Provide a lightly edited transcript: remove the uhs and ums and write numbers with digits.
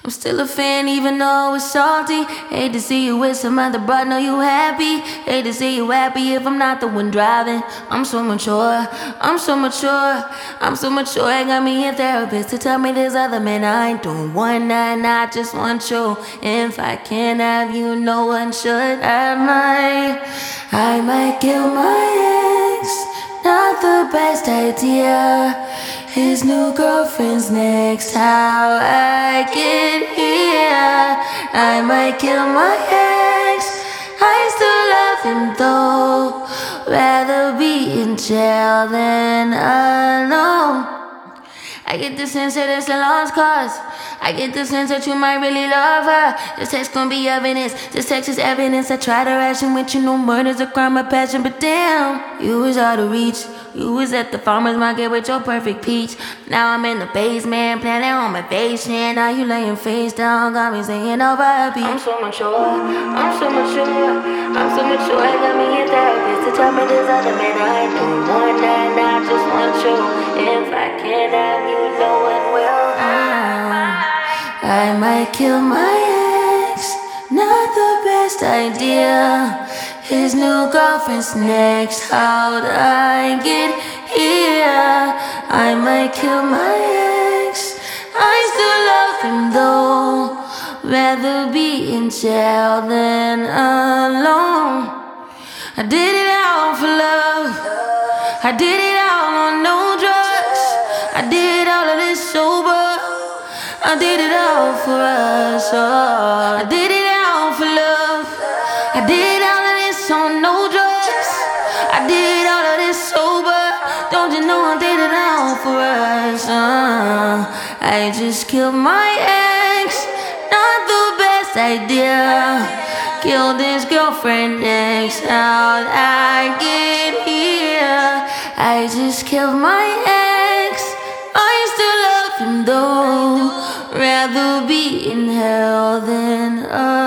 I'm still a fan even though it's salty. Hate to see you with some other broad, know you happy. Hate to see you happy if I'm not the one driving. I'm so mature, I'm so mature, I'm so mature. I got me a therapist to tell me there's other men I ain't doing one night, I just want you. If I can't have you, no one should. I might kill my ex. Not the best idea. His new girlfriend's next. How I get here? I might kill my ex. I still love him though. Rather be in jail than alone. I get the sense that it's a lost cause. I get the sense that you might really love her. This text gon' be evidence. This text is evidence. I try to ration with you. No murder's a crime of passion. But damn, you was out of reach. You was at the farmer's market with your perfect peach. Now I'm in the basement planning on my patient. Now you laying face down, got me singing over a beat. I'm so mature, I'm so mature, I'm so mature. I got me a therapist to tell me there's other men I ain't doing one night, I just want you. If I can't have you, no one will. I might kill my ex, not the best idea. His new girlfriend's next. How'd I get here? I might kill my ex. I still love him though. Rather be in jail than alone. I did it all for love. I did it all on no drugs. I did all of this sober. I did it all for us. Oh, I did it all for love. I did all of this on no drugs. I did all of this sober. Don't you know I did it all for us? I just killed my ex. Not the best idea. Killed his girlfriend next. How'd I get here? I just killed my ex. I still love him though. Rather be in hell than